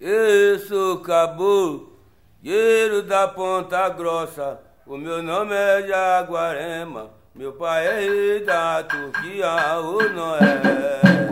Eu sou caboleiro da Ponta Grossa, o meu nome é Jaguarema, meu pai é rei da Turquia, ou não é?